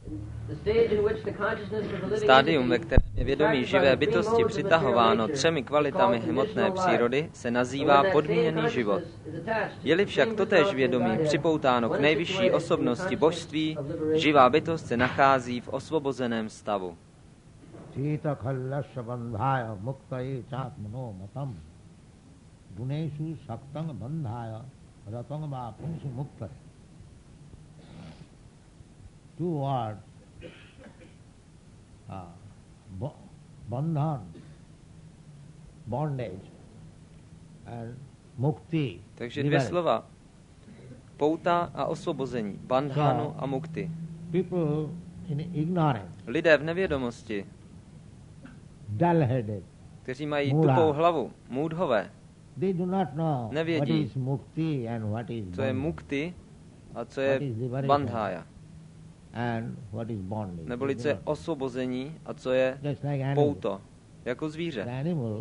Stádium, ve kterém je vědomí živé bytosti přitahováno 3 kvalitami hmotné přírody, se nazývá podmíněný život. Je-li však totéž vědomí připoutáno k nejvyšší osobnosti božství, živá bytost se nachází v osvobozeném stavu. Two words, bandhan, bondage, and mukti. Takže 2 slova. Pouta a osvobození. Bandhanu a mukti. People in ignorance, Lidé v nevědomosti, dull-headed, kteří mají tupou hlavu, můdhové, they do not know what nevědí, is mukti and what is co je bandhan, mukti a co je bandhája. and what is bondage. Neboli co je osvobození a co je Just like animal. pouto. Jako The zvíře. animal,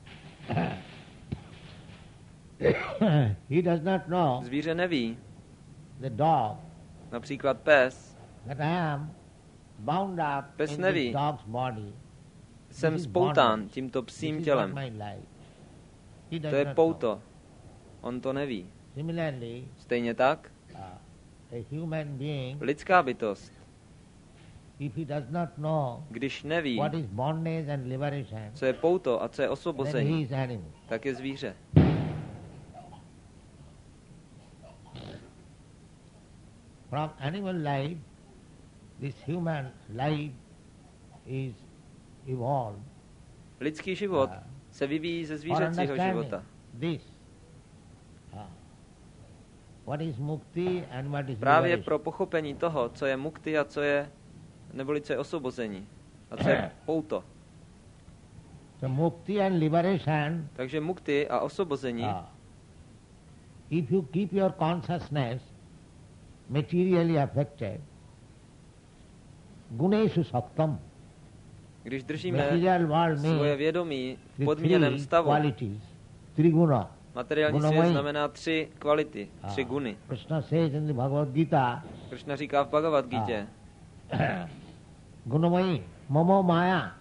he does not know, Zvíře neví, the dog, například pes, that I am bound up Pes in neví. this dog's body. jsem This is spoután bondage. tímto This psím is tělem. not my life. He does To je not pouto. On to neví. know. Similarly, Stejně tak, a human being, lidská bytost, if he does not know když neví, what is bondage and liberation, co je pouto a co je then he osvobození, is animal. tak je zvíře. From animal life, this human life is evolved Lidský život se vyvíjí ze for zvířecího understanding života. this. What is mukti and what is Právě liberation. pro pochopení toho, co je mukti a co je, neboli co je osvobození a co je pouto. So mukti and liberation, Takže mukti a osvobození, if you keep your consciousness materially affected, guneshu saktam, když držíme material world svoje means vědomí v the podmíněném three stavu, qualities, triguna. materiální Gunamai. svět znamená 3 kvality, 3 guny. Krishna says in the Bhagavad Gita, Krishna říká v Bhagavad Gita, Gunamayi, mamo maya,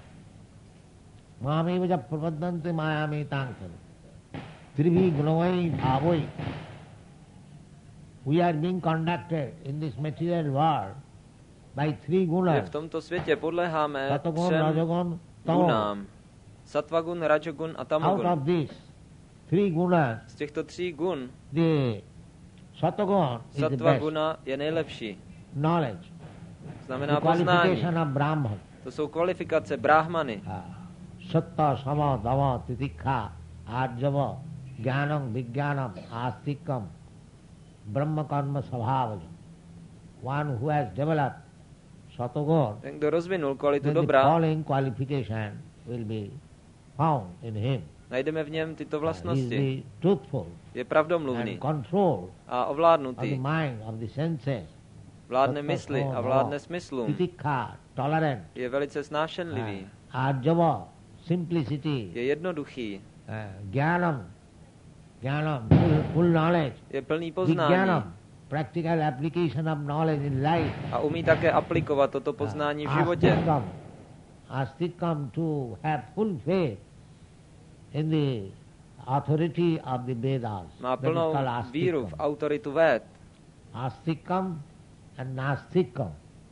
mami vaja prapaddante mayami tangsari. Tribhi gunamayi bhavoi. We are being conducted in this material world by 3 že gunas. v tomto světě podléháme Satagun, 3 Rajagun, Tamo. gunám. Sattvagun, Rajagun a Out Tamagun. of these 3 gunas, Z těchto 3 gun the Satagun is the Sattva best. guna je nejlepší. Knowledge, Znamená the poznání. qualification of Brahman. To jsou kvalifikace brahmany. Satta, sama, dama, titikha, arjava, jnanam, vijnanam, astikam, brahma karma sabhavajam. One who has developed Satagun, Ten, kdo rozvinul kvalitu then the dobra, following qualification will be found in him. najdeme v něm tyto He is vlastnosti. the truthful Je and pravdomluvný control a of the ovládnutý. mind, of the senses. Vládne Satta, mysli sama, a vládne dama, smyslům. titikha, tolerant. Je velice snášenlivý. Arjava, simplicity. Je jednoduchý. Jnanam, full knowledge. Je plný poznání. Vijnanam, practical application of knowledge in life. A umí také aplikovat toto poznání v životě. Astikam to have full faith in the authority of the Vedas. Má That is plnou called víru v astikam. autoritu véd. Astikam and nastikam.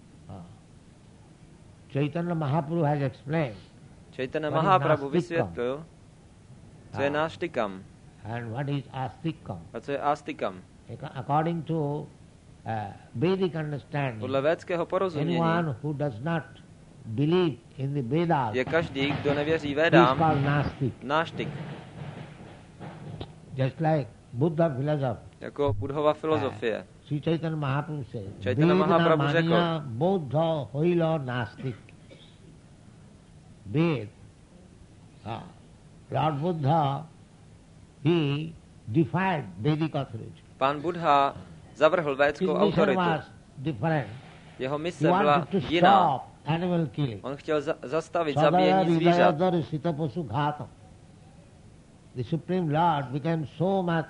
Chaitanya Mahaprabhu has explained. Chaitanya What is Mahaprabhu nastikam? vysvětlil, co je náštikam And what is astikam? a co je astikam. According to Vedic understanding, Podle védského porozumění anyone who does not believe in the Vedas je každý, kdo nevěří is védám, called Nastik. náštik. Just like Buddha philosophy. Jako Budhova filozofie. Sri Chaitanya Mahaprabhu says, Chaitanya Mahaprabhu řekl, Vedna Buddha hoilo Nastik. Ved. Lord Buddha, he defied Vedic authority. Pán Buddha zavrhl His védskou mission autoritu. was different. Jeho He mise byla wanted to jiná. stop animal killing. On chtěl zastavit Sadaya zabíjení zvířat. Hridayadhar Sitapasu Ghatam. The Supreme Lord became so much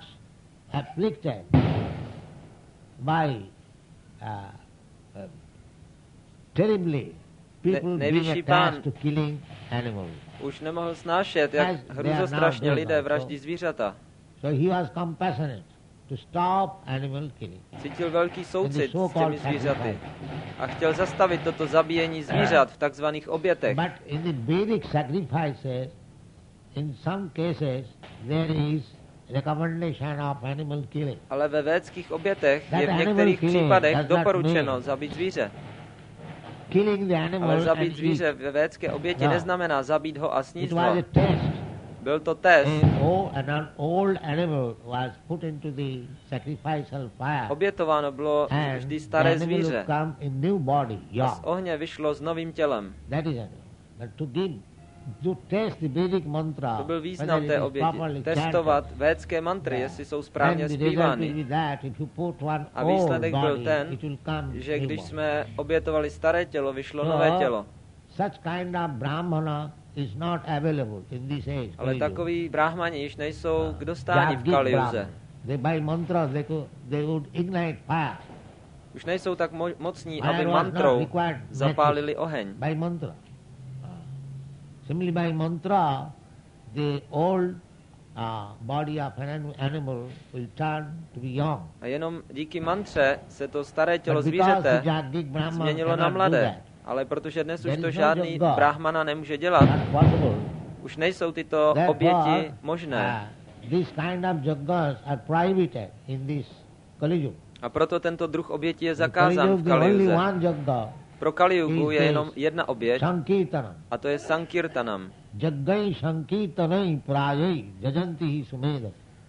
afflicted by terribly. People being Nejvyšší pán attached to killing animals. už nemohl snášet, jak hruzostrašně lidé vraždí zvířata. So he was compassionate to stop animal killing. Cítil velký soucit s těmi zvířaty a chtěl zastavit toto zabíjení zvířat v takzvaných obětech. But in the Vedic sacrifices, in some cases, there is recommendation of animal killing. Ale ve védských obětech je v některých případech doporučeno zabít zvíře. Killing the animal Ale zabít and zvíře eat. ve védské oběti neznamená zabít ho a It sníst was ho. a test. Byl to test. An old animal was put into the sacrificial fire. Obětováno bylo And vždy the staré animal would zvíře. come in new body, A young. z ohně vyšlo s novým tělem. That is it. But to test the Vedic mantra, To byl whether význam it té is oběti. properly Testovat chanted. védské mantry, jestli jsou správně And the result will zpívány. be that if you put one A old výsledek byl body, ten, it will come že new když body. jsme obětovali staré tělo, vyšlo So, nové tělo. such kind of brahmana is not available in this age. Ale Kali Yuga. takoví bráhmani již nejsou k dostání v Kaliuze. They by mantras they would ignite fire. Už nejsou tak mocní, Fire aby was mantrou not required zapálili oheň. by mantra. Similarly by mantra, the old body of an animal will turn to be young. A jenom díky mantře se to staré tělo But because zvířete the Jagdic Brahman změnilo na cannot do mladé. that, Ale protože dnes už There to is no žádný yoga. brahmana nemůže dělat, not possible. už nejsou tyto Therefore, oběti možné. This kind of yajnas are prohibited in this Kali Yuga. A proto tento druh oběti je In Kali zakázán Yuga, v the only Kaliuze. one yajna, Pro Kaliugu je is jenom jedna oběť Sankirtanam. a to je Sankirtanam. Jaggai Sankirtanai prajai jajantihi sumeda.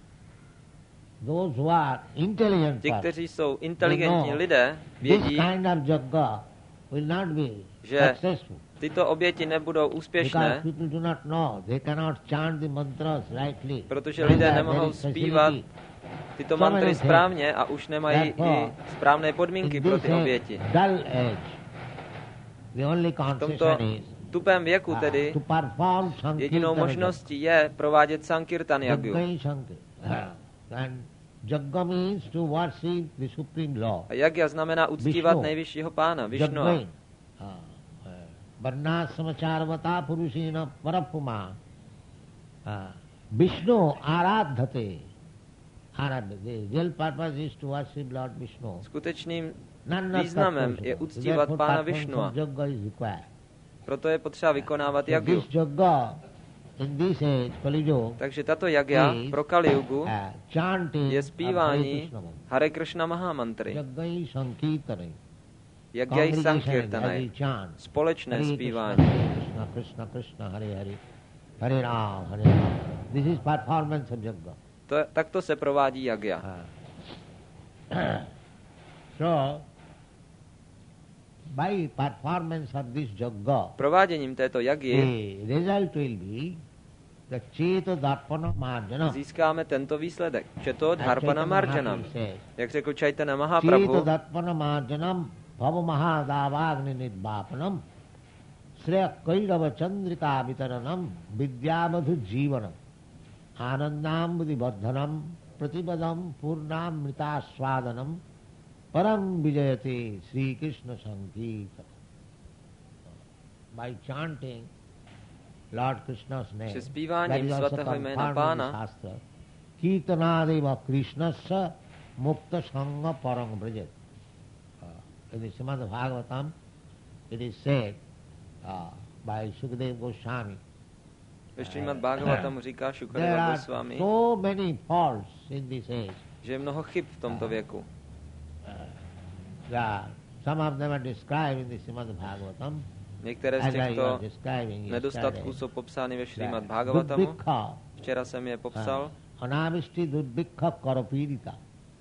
Those who are intelligent Ti, persons, kteří jsou inteligentní know lidé, this vědí, kind of yajna will not be že successful. tyto oběti nebudou Because úspěšné, people do not know. They cannot chant the mantras rightly. protože And lidé there nemohou is zpívat facility. tyto So many mantry things. správně a už nemají i Therefore, správné podmínky In pro this ty oběti. dull age, the only V tomto concession is tupém věku tedy to perform jedinou Sankirtana možností je provádět Sankirtan jagu. Jaggai Sankir. And Jagga means to worship the supreme law. A jagya znamená uctívat Vishnu. nejvyššího pána, Višnua. Jaggai. Varnasamačarvata purushina parapuma. Vishnu aradhate. The real purpose is to worship Lord Vishnu. Skutečným None of významem that je person. uctívat Therefore, pána performance Višnua. of Jagga is required. Proto je potřeba vykonávat So jagyu. this Jagga in this age, Kali Yuga, Takže tato jagya is, pro Kaliugu chanting je of zpívání Hare Krishna. Hare Krishna Mahamantry. Jaggai Sankirtanai. Jagyai Congregation Sankirtanai. every chant. Společné Hare zpívání. Krishna, Krishna Krishna, Hare Hare. Hare Ram, Hare Ram. This is performance of Jagga. Takto se provádí jagya. So, by performance of this Jagga, Prováděním této jagyi the result will be the Cheta Darpana Marjana. získáme tento výsledek. Četo dharpana marjanam. Jak řekl Chaitanya Cheta Mahaprabhu, Darpana Marjanam Bhava Mahadavagni Nidvapanam Sreya Kairava Chandrika Vitaranam Vidyavadhu Jivanam Anandam Vidivardhanam Pratibadam Purnam Mrita Swadanam Param Vijayate Sri Krishna Sankirtan. By chanting Lord Krishna's name, Při zpíváním that is also svatého jména confirmed in the Pána, Shastra. Kirtanadeva Krishnasya Mukta Sangha Parang Brajet. In the Srimad Bhagavatam, it is said by Sukadeva Goswami. ve Šrímad Bhagavatamu říká There Šukadeva are Goswami, so many faults in this age. že je mnoho chyb v tomto věku. Some of them are described in the Srimad Bhagavatam. Některé z As I was těchto describing nedostatků yesterday. jsou popsány ve Šrímad That Bhagavatamu. Duddhikha, Včera jsem je popsal. Anavishti Duddhikha Karapirita.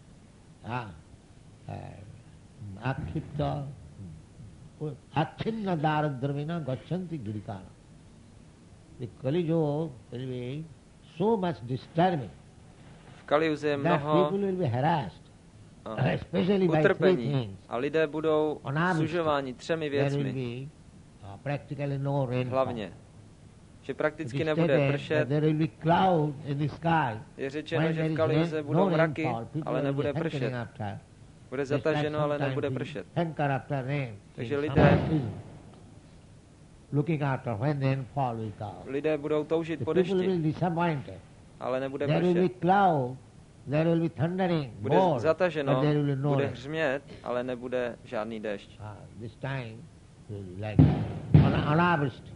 Akshipta Achinna Daradravina Gachanti Girikana. The Kali Yuga will be so much disturbing V Kaliuze je that mnoho people will be harassed, especially by three utrpení things. a lidé budou Anávistí. sužováni třemi There will věcmi. be practically no rainfall. Hlavně, že It prakticky is nebude stated pršet. that there will be cloud in the sky. Je řečeno, When že there v is Kaliuze no budou mraky, rainfall, people ale will be nebude hankering pršet. after Bude zataženo, ale nebude pršet. hanker after rain. Takže in lidé- summer season. Looking after when rainfall will come. Lidé budou toužit The po people will dešti, be disappointed. ale nebude There will be pršet. cloud, there will be thundering, Bude more, zataženo, but there will be no bude rain. hřmět, ale nebude žádný déšť. This time will be like anavristi.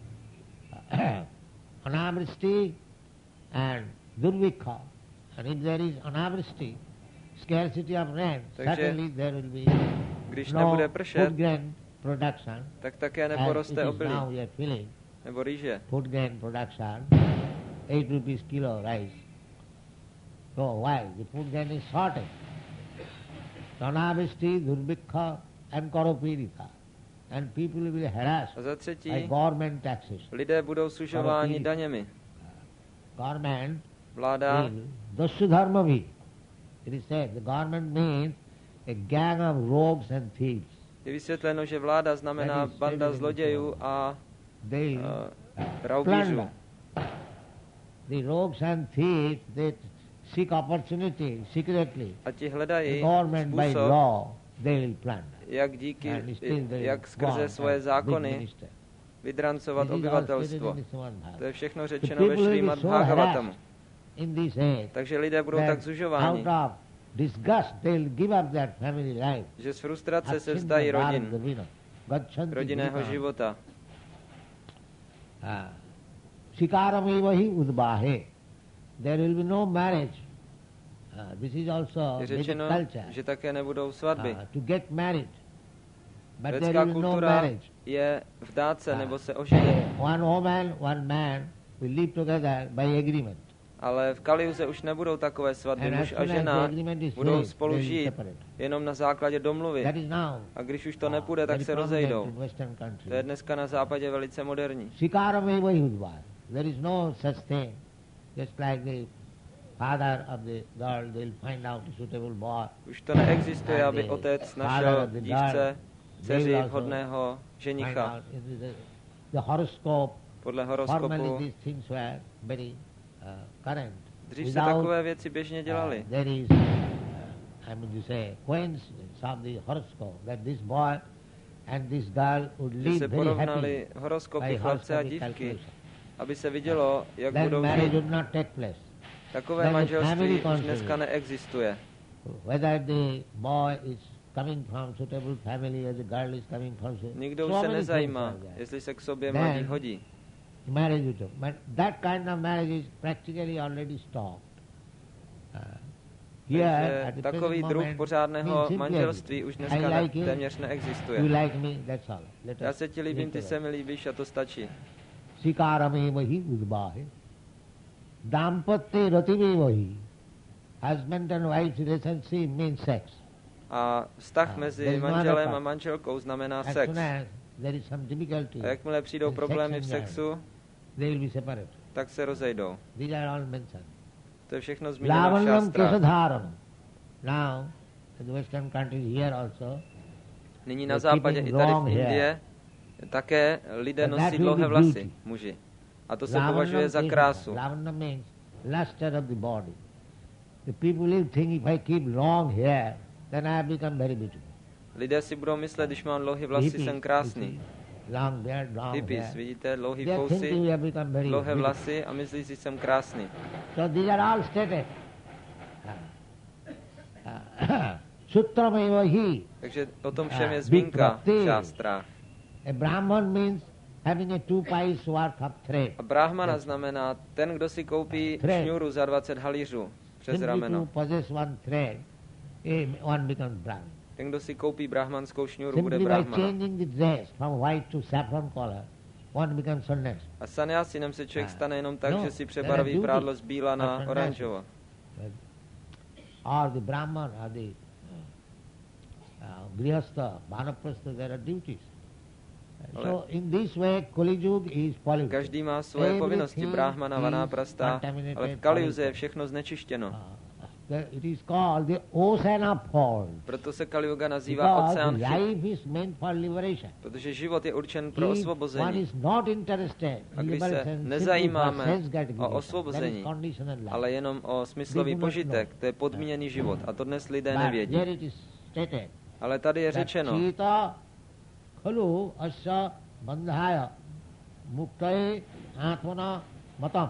Anavristi and durvikha. And if there is anavristi, scarcity of rain, Takže certainly there will be Když no nebude food pršet, grain production. tak také As it neporoste is obilí now we are feeling nebo rýže. food grain production, 8 rupees kilo rice. So why? The food grain is shortage. Anavristi, durvikha and koropirika. And people will be harassed A za by třetí, government taxes. lidé budou sužováni daněmi. Government Vláda, will dasya dharma bhi. It is said the government means a gang of rogues and thieves. je vysvětleno, že vláda znamená That is banda very zlodějů a They raubířů. plunder. The rogues and thieves, they seek opportunity secretly. A ti The hledají government by způsob, law, they will plunder. jak díky, And still they jak go skrze on svoje as big zákony minister. vydrancovat This is all stated obyvatelstvo. in the Srimad Bhagavatam. To je všechno The řečeno people ve will be Šrímad so Bhagavatamu. harassed in this age Takže lidé budou tak that zužováni, out of disgust they will give up their family life. že z frustrace se vzdají rodin, Gachanti rodinného Gita. života. Shikaram hi udbahe. There will be no marriage. This is also Je Vedic řečeno, culture. že také nebudou svatby. To get married. But there Vědecká will be no kultura marriage. je vdát se nebo se oženit. One woman, one man will live together by agreement. Ale v Kaliuze už nebudou takové svatby. And as Muž a soon as the žena agreement is budou made, spolu they will žít separate. jenom na základě domluvy. That is now. A když už to nepůjde, tak very se prominent rozejdou. in Western countries. To je dneska na západě velice moderní. Shikaram hi udbahe. There is no such thing. Just like the father of the girl, they will find out a suitable boy. Už to neexistuje, aby otec našel dívce, dceři They will vhodného also find ženicha. out the horoscope. Podle Formally horoskopu. these things were very current. Dřív se takové věci běžně dělaly. There is, I mean to say, coincidence of the horoscope that this boy and this girl would Že live se very happily porovnali horoskopy by chlapce a horoscopic dívky, calculation. aby se vidělo, jak Then budou marriage žít. would not take place. Takové then the manželství family už concept. dneska neexistuje. Whether the boy is coming from suitable family or the girl is coming from suitable. Nikdo už so se many nezajímá, things are there. jestli se k sobě Then- mladí hodí. Marriage with them. But that kind of marriage is practically already stopped. Here, at Takže the takový present druh moment, pořádného means simply manželství agree. už dneska I like you, téměř you neexistuje. like me, that's all. Let Já us se ti líbím, live ty together. se mi líbíš a to stačí. Sikarameva udbahe. Dampatye rativeva hi. Husband and wife relationship means sex. A vztah mezi there is no manželem other a part. manželkou znamená As sex. soon as there is some difficulty, A jakmile přijdou in problémy v sex and sexu, they will be separated. tak se rozejdou. These are all mentioned. To je všechno zmíněno v Lavanyam šastrách. kesadharanam. Now, in the Western countries here also, Nyní na They're západě i keeping tady v long hair. Indie také lidé But that nosí will dlouhé be vlasy, beauty. muži. A to se považuje za krásu. Lavanya means luster of the body. The people will think if I keep long hair, then I have become very beautiful. Lidé si budou myslet, když mám dlouhé vlasy, Hippies, jsem krásný. Long beard, long Hippies, hair. vidíte, dlouhý They are thinking fousy, we have become very dlouhé beautiful. vlasy a myslí si, jsem krásný. So these are all stated. Sutrameva hi. Takže o tom všem je Big zmínka bhakti. v šástrách. A Brahman means having a 2 pies worth of thread. A brahmana znamená ten, kdo si koupí Thread. šňůru za 20 halířů přes Simply to rameno. possess one thread, one becomes Brahman. Ten, kdo si koupí brahmanskou šňůru, bude Simply by brahmana. changing the dress from white to saffron color, one becomes sannyas. A sannyásinem se člověk stane jenom tak, No, že si there přebarví are prádlo duties z bíla of na sannyasi. oranžovo. Or the Brahman, or the Grihastha, Vanaprastha, there are duties. So in this way, Kali Yuga is polluted. Každý má svoje povinnosti, brahmana, vanáprasta, ale v Kaliuze je všechno znečištěno. It is called the ocean of fault. Proto se Kaliuga nazývá Because oceán chyb, life is meant for liberation. protože život je určen pro If one osvobození. is not interested A in když se liberation simply for nezajímáme sense o gratification, that osvobození, is conditional life. ale jenom o smyslový They do not požitek, know. to je podmíněný život. A to dnes lidé But nevědí. here it is stated. Ale tady je řečeno, Chita khalu asya bandhaya muktaye atmana matam.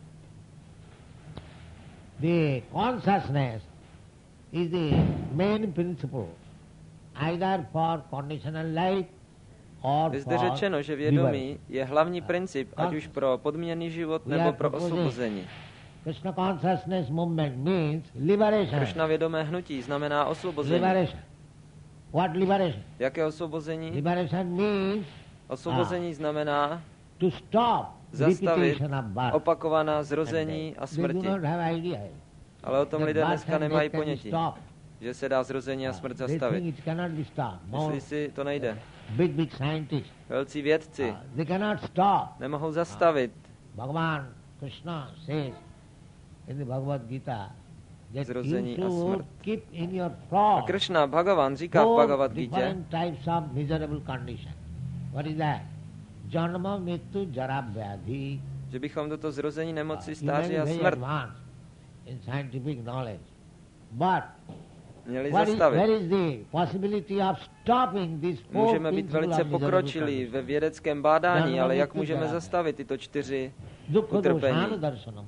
The consciousness is the main principle, either for conditional life or je zde for řečeno, že vědomí je hlavní princip, ať už pro podmíněný život nebo pro osvobození. Krishna consciousness movement means liberation. Krishna vědomé hnutí znamená osvobození. Liberation. What liberation? Jaké osvobození? Liberation means Osvobození znamená to stop zastavit repetition of birth. opakovaná zrození a They do smrti. not have idea. Ale o tom That lidé birth dneska and nemají death can be ponětí, stopped. že se dá zrození a smrt They zastavit. think it cannot be stopped. Myslí si, to nejde. Big scientists. Velcí vědci They cannot stop. nemohou zastavit Bhagavan Krishna says in the Bhagavad Gita that you zrození a should smrt. keep in your A thought Krishna Bhagavan říká v Bhagavad Gita, different types of miserable condition. What is that? Janma, mrityu, jara, vyadhi. že bychom toto zrození, nemoci, You may stáří be a very smrt advanced in scientific knowledge, but měli where zastavit. is the possibility of stopping these four Můžeme být principles velice of miserable pokročilí condition? ve vědeckém bádání, Janma, ale jak mrityu, můžeme jara. zastavit tyto 4 Dukkha utrpení? doshana darshanam.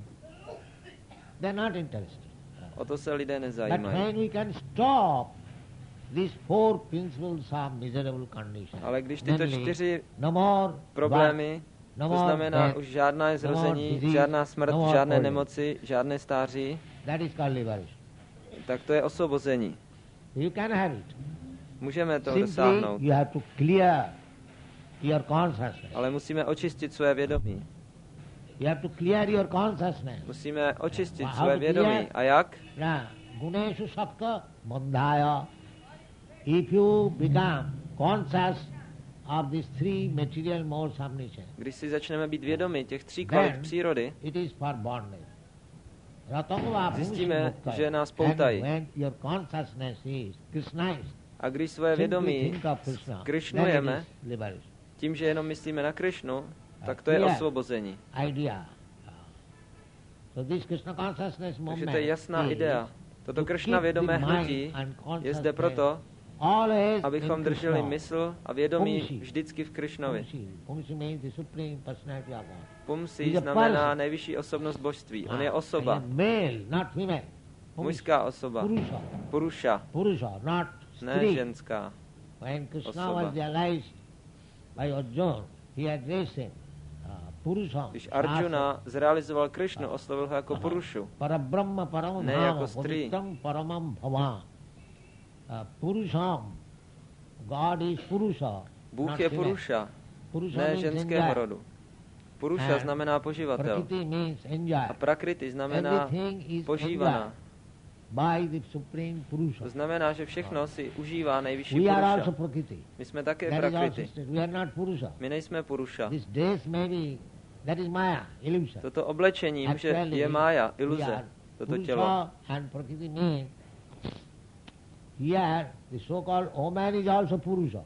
They're not interested. O to se lidé But nezajímají. when we can stop these four principles of miserable condition, Ale když tyto namely, 4 no more problémy, no to more znamená death, už žádná no zrození, more disease, žádná smrt, no more žádné old age. nemoci, žádné stáří, that is called liberation. tak to je osvobození. You can have it. Můžeme toho Simply dosáhnout, you have to clear your consciousness. ale musíme očistit své vědomí. You have to clear your consciousness. Musíme očistit How své to vědomí. clear? A jak? Now, guneshu sapta bandhaya. If you become conscious of these three material modes of nature, Když si začneme být vědomi těch 3 kvalit then přírody, it is for bondage. Ratangva Zjistíme, bhusmukta. že nás And poutají. when your consciousness is Krishnized, a když své simply vědomí think of Krishna, then it krišnujeme, is liberation. tím, že jenom myslíme na Krišnu, tak to je Clear osvobození. idea. So this Krishna consciousness Takže movement to je jasná is idea. Toto to Kršna keep vědomé the mind hnutí and je zde consciousness proto, always abychom in drželi Krishna. mysl a vědomí Pumsi. vždycky v Krišnovi. Pumsi means the supreme personality of God. Pumsi He's a znamená person. nejvyšší osobnost božství. On je And osoba, male, not female. Pumsi. mužská osoba, Purusha. Puruša, Purusha, not ne Stri. ženská. When Krishna osoba. was realized by Arjuna, he addressed him. Purusha. Když Arjuna zrealizoval Krišnu, oslovil ho jako Purušu, Parabrahma paramam ne dhama, jako Stri. pavitam paramam bhava. Purusham. God is Purusha. Bůh not je female. Puruša, Purusha ne means ženského enjoy. rodu. Puruša And znamená poživatel. Prakriti means enjoy. A prakriti znamená Everything is požívaná. by the supreme Purusha. To znamená, že všechno si užívá nejvyšší We are also Puruša. Prakriti. My jsme také That is also prakriti. stated. We are not Purusha. My nejsme Puruša. This dress may be, that is Maya, illusion. Toto oblečení může, Actually, je mája, we iluze, are toto tělo. Purusha and Prakriti mean here the so-called woman is also Purusha.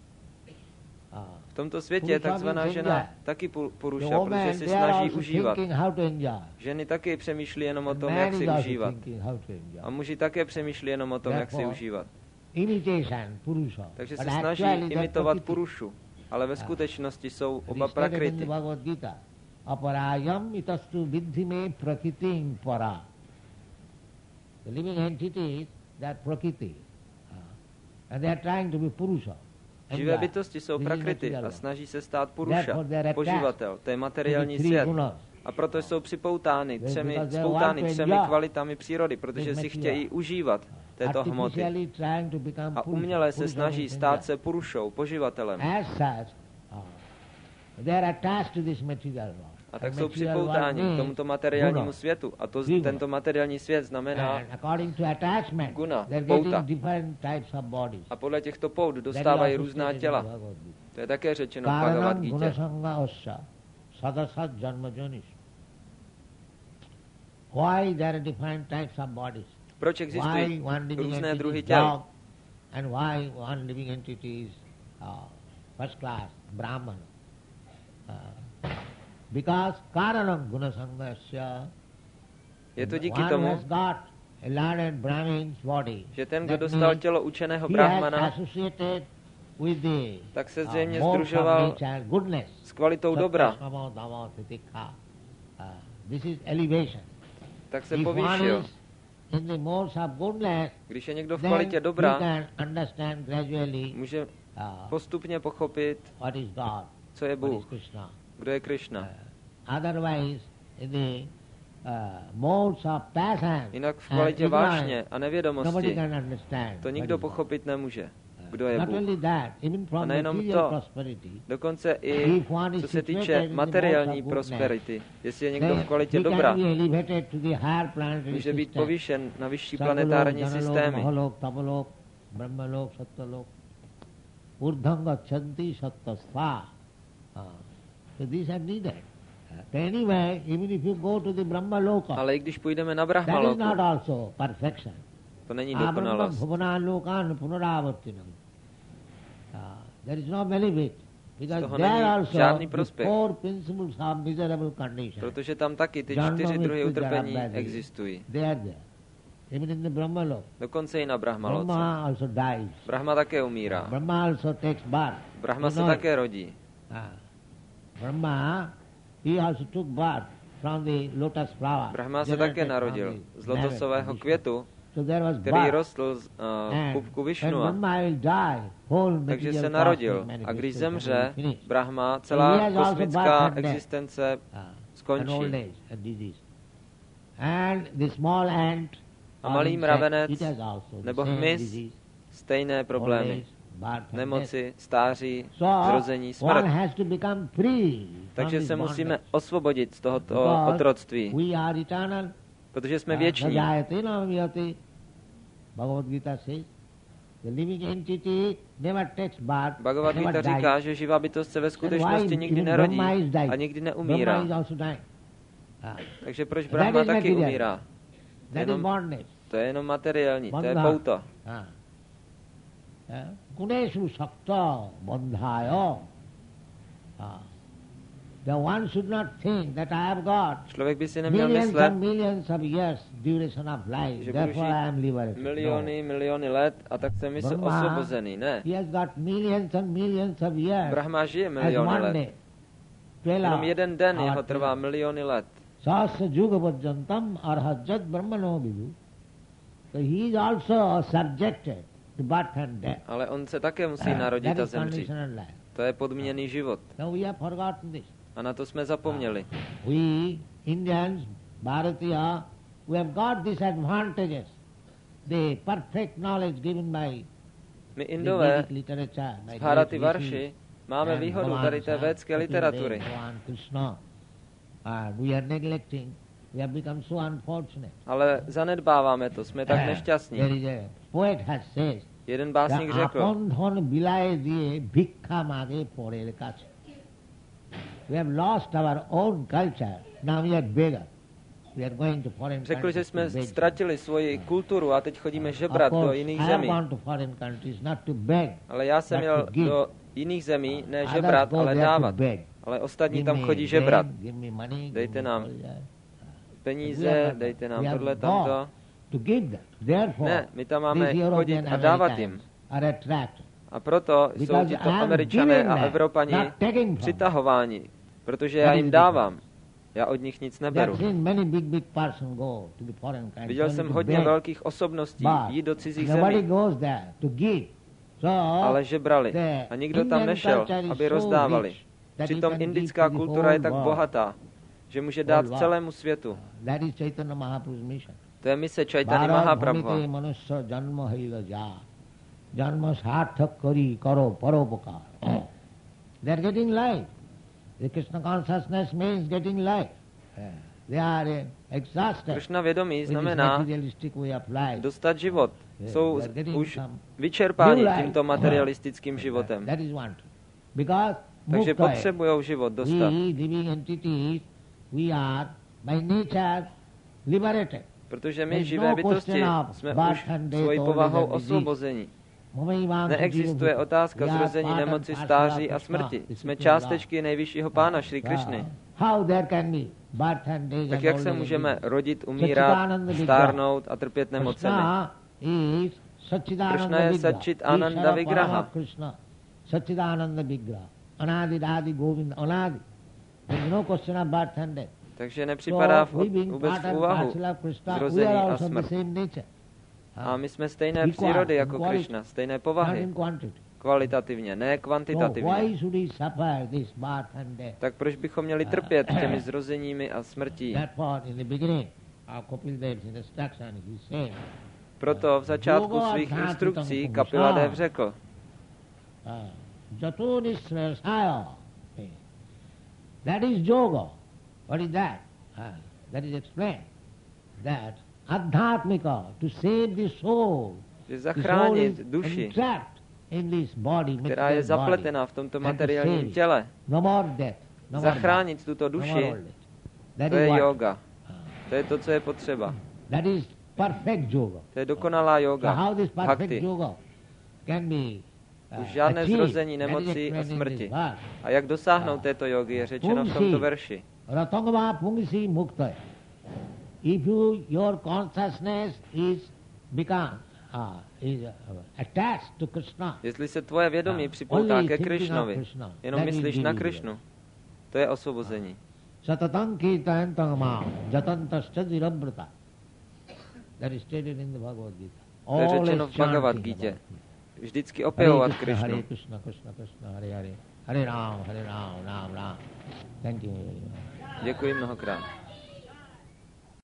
V tomto světě Purusha takzvaná means žena enjoy. taky The Puruša, protože woman, si they are snaží also užívat. thinking how to enjoy. Ženy taky přemýšlí jenom o The tom, man jak is si also užívat. thinking how to enjoy. A muži také přemýšlí jenom o tom, jak si Therefore, užívat. Imitation, Purusha. Takže But se snaží actually that imitovat Prakriti. Purušu, ale ve skutečnosti jsou It oba is stated in the prakriti. Bhagavad Gita. Aparayam itastu vidhime prakritim para. The living entities, that Prakriti. And they are trying to be Purusha. Živé Enjoy. bytosti jsou This is prakriti material a world. snaží se stát Puruša, Therefore they are attached poživatel. To je to materiální the three svět. gunas. A proto jsou připoutány Because třemi, they want spoutány to třemi enjoy kvalitami přírody, protože this si material. chtějí užívat této hmoty. Artificially trying to become A Purusha. uměle se Purusha snaží means stát enjoy. se Purušou, poživatelem. As such, they are attached to this material world. A tak And jsou material world připoutáni k means tomuto materiálnímu guna. světu. A to, Guna. tento materiální svět znamená, And according to attachment, Guna, they are pouta. getting different types of bodies. a podle těchto pout That is dostávají also různá stated in těla. Bhagavad Gita. To je také řečeno v Bhagavad Karanam Gita. gunasanga osya sadasat janma jonis. Why there are different types of bodies? Proč Why existují one living různé entity druhy is těl? dog and why one living entity is first class, Brahman? Because karanam gunasanga osya. Je to díky One tomu, has got learned Brahmin's body, že ten, kdo that dostal means tělo učeného he brahmana, has associated with the tak se zřejmě modes of sdružoval nature, goodness. s kvalitou dobra, Sattva, dhamma, titikha. This is elevation. tak se If one povýšil. is in the modes of goodness, Když je někdo v then kvalitě he dobra, can understand gradually může postupně pochopit, what is God, co je what is Bůh, Krishna. kdo je Krishna. Otherwise, in the modes of passion Jinak v and kvalitě vášně ignorance, a nobody nevědomosti can understand. to what nikdo is God. pochopit nemůže, kdo je Not Bůh. only that, even A from nejenom material to, prosperity, dokonce i co se týče materiální prosperity. Jestli je někdo v kvalitě he can dobra, be elevated to the higher planetary může být system. povýšen na vyšší Sarvalok, planetární Janalok, systémy. Mahalok, Tapalok, Brahmalok, Sattalok, Urdhanga, Chanti, Sattastha. So these are needed. Anyway, even if you go to the Brahmaloka, Ale i když půjdeme na that is not Brahmaloku, also perfection. to není Abrahma dokonalost. Bhuvanalokan Punaravartinam. There is no benefit. Because toho there není also žádný the prospěch. four principles of miserable condition. Protože tam taky ty Janma, 4 druhy Mrityu, utrpení Jara, Vyadhi. existují. They are there. Even in the Brahmalok. Dokonce i na Brahmaloce. Brahma also dies. Brahma také umírá. Brahma also takes birth. Brahma You se know it. také rodí. Brahma, he also took birth from the lotus flower. Brahma se generated také from narodil the z lotosového Vishnu. květu, So there was který birth. rostl z pupku And Višnua. Brahma will die, whole Takže material se narodil. cosmic A když manifestation zemře will finish. Brahma, he celá has also kosmická birth and death. existence And old skončí. age and disease. And the small ant, A malý insect, mravenec it has also the nebo same hmyz, disease, stejné old problémy. age, birth and death. Nemoci, stáří, So zrození, one smrt. has to become free from Takže this se musíme bondage. osvobodit z tohoto Because otroctví, we are eternal. protože jsme věční. Sajayate namyate. Bhagavad Gita says, the living entity never takes birth, Bhagavad never Gita dies. říká, že živá bytost se ve skutečnosti nikdy Even nerodí Brahma is dying. a nikdy Brahma neumírá. is also dying. Takže proč That Brahma is taky material. umírá? That is Jenom, bondage. to je jenom materiální, to je Bandha. pouto. Guneshu sakta bandhayo. The one should not think that I have got Člověk by si neměl millions myslet, and millions of years duration of life, že budu therefore I am žít liberated. miliony let a tak jsem mysl Brahma, osvobozený. Ne. He has got millions and millions of years. Brahma žije As miliony one let. day. 12 Jenom hours. jeden den Our jeho trvá 12. miliony let. Sahasra juga pajantam arhajat brahmano vidu. So he is also subjected to birth and death. Ale on se také musí narodit That a is zemřít. conditional life. To je podmíněný život. Now we have forgotten this. A na to jsme zapomněli. We Indians, Bharatiya, we have got these advantages. The perfect knowledge given by My the Indové Vedic literature, by z Bharati great Varši rishis máme and výhodu Bhagavan tady té Sam, védské Kapil literatury. Dev, Bhagavan Krishna. And we are neglecting. We have become so unfortunate. Ale zanedbáváme to, jsme tak nešťastní. There is a poet has said, Jeden básník řekl, আপন ধন বিলায় দিয়ে ভিক্ষা মাগে পরের কাছে. We have lost our own culture. Now we are beggars. We are going to foreign řekl, countries že jsme to beg. ztratili svoji kulturu a teď chodíme žebrat Of do course, jiných I have zemí. gone to foreign countries not to beg. Ale já jsem but jel to give. do jiných zemí, ne Others žebrat, go ale there to dávat. beg. Ale ostatní Give tam me chodí grain, žebrat. give me money, Dejte give me nám all that. peníze, dejte nám We have tohle, got tamto. to give them. Therefore, Ne, my tam máme these chodit European a dávat jim. Americans are attracted. A proto jsou Because tito I am Američané giving a them, Evropani not taking from. přitahováni, protože That já is jim the dávám. Já od nich nic They have neberu. seen many big persons go to the foreign countries. Viděl only jsem to hodně beg. velkých osobností But jít do cizích nobody zemí, goes there to give. So ale žebrali. the A nikdo tam Indian nešel, culture is aby so rozdávali. rich that Přitom you can indická give to the kultura je whole tak world. bohatá, že může Whole dát world. celému světu. That is Chaitanya Mahaprabhu's mission. To je mise Chaitanya Bharat Mahaprabhu. bhumite manusya janma haila ja. Janma sarthak kari karo paropakar. They are getting life. The Krishna consciousness means getting life. They are exhausted Krishna vědomí with this znamená materialistic way of life. dostat život. Jsou They are getting už some vyčerpáni new life. tímto materialistickým životem. That is one. Because Takže mukta hai. potřebují život We dostat. living entities, we are by nature liberated. Protože my, There is živé no bytosti, question of jsme birth už and death, svojí old povahou age and disease. osvobození. Mamaimam Neexistuje Sudhira otázka We are zrození, part and nemoci, parcel stáří of a Krishna, smrti. the Jsme Supreme částečky nejvyššího pána Šri Lord. Krishny. How there can be birth and age Tak and jak old se age. můžeme rodit, umírat, stárnout a trpět nemocemi? Krishna is Satchidananda Krishna je Vigraha. Satchit Ananda Vigraha. Krishna, Satchidananda Vigraha. Anadi, Adi, Govinda, Anadi. There is no question of birth and death. Takže nepřipadá vůbec v úvahu Krishna, we zrození are a also the smrt. same nature. A my jsme stejné přírody jako Krishna, stejné Not povahy, in quantity. kvalitativně, ne So kvantitativně. why should he suffer this birth and death? Tak proč bychom měli trpět těmi zrozeními a smrtí? Therefore, in the beginning of Kapil Dev's instruction, he said, Proto v začátku svých instrukcí Kapiladev řekl, Jato nisrasaya. That is yoga. What is that? That is explained. That adhatmika, to save the soul. že The soul zachránit is duši, entrapped in this body, která je material body. zapletená v tomto materiálním těle, No more death. No more zachránit birth, tuto no more duši, old age. That to is je what? yoga. To je to, co je potřeba. That is perfect yoga. To je dokonalá So yoga, how this perfect bhakti. yoga can be Už žádné achieved, zrození that is nemocí a explained in smrti. this verse. A jak dosáhnout této jogy, je řečeno v tomto verši. Ratangava pungsi mukta. If your consciousness is become attached to Krishna, Jestli se tvoje vědomí připoutá only ke thinking of Krišnovi, Krishna, jenom that is myslíš na deliverance. Krišnu, to je osvobození. Satatang kirtayantang mam jatantascha dhirabrata. That is stated in the Bhagavad Gita. To je řečeno v Bhagavad Gita. Vždycky opěvovat Krišnu. Hare Krishna, Krishna Krishna, Hare Hare. Hare Ram, Ram Ram. Thank you very much. Děkuji mnohokrát.